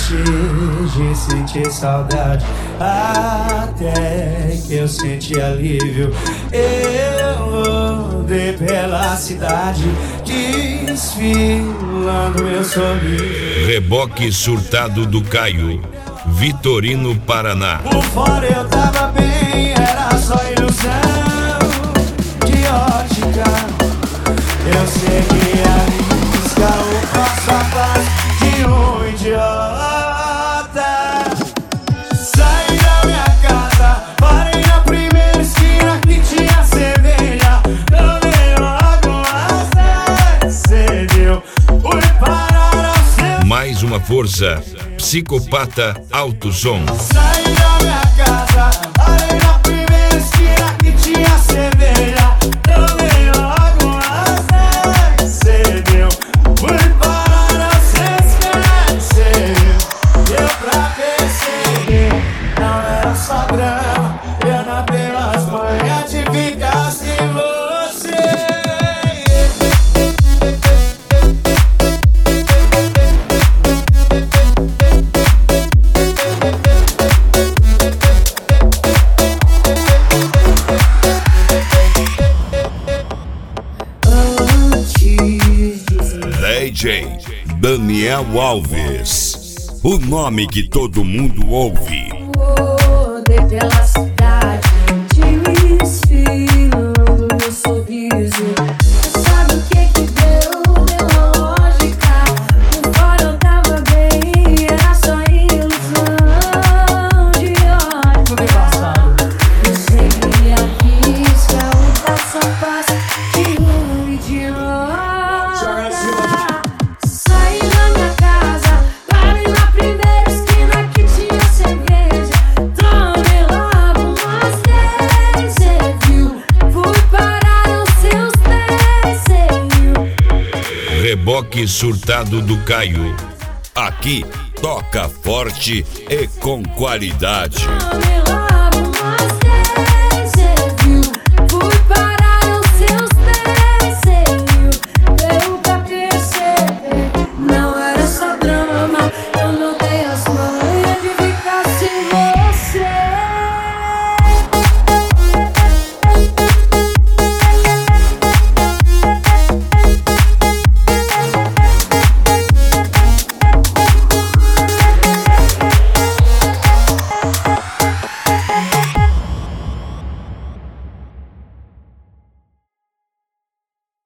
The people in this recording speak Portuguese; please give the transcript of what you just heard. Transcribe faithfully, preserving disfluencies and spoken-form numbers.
deixei de sentir saudade, até que eu senti alívio. Eu rodei pela cidade, desfilando meu sorriso. Reboque surtado do Caio, Vitorino, Paraná. Por fora eu tava bem, era só ilusão de ótica. Eu segui a risca, o passo a passo de um idiota. Saí da minha casa, parei na primeira esquina que tinha cerveja. Tomei logo uma cedeu, fui parar ao seu. Mais uma força, Psicopata Alto Som. Saí da minha casa, parei na primeira esquina que tinha cerveja. Tomei logo uma cedeu, fui parar ao seu. Deu pra perceber, não era só grama. Eu não tenho as manhas de ficar sem você. D J Daniel Alves, o nome que todo mundo ouve. Rodei pela cidade, desfilando meu sorriso. Sabe o que que deu? Deu a lógica. Por fora eu tava bem, era só ilusão de ótica. Eu segui a risca, o passo a passo de um idiota. Saí da minha casa, parei na primeira esquina que tinha cerveja. Tomei logo umas dez, cê viu? Fui parar aos seus pés, cê viu? Reboque surtado do Caio. Aqui toca forte e com qualidade. Tomei logo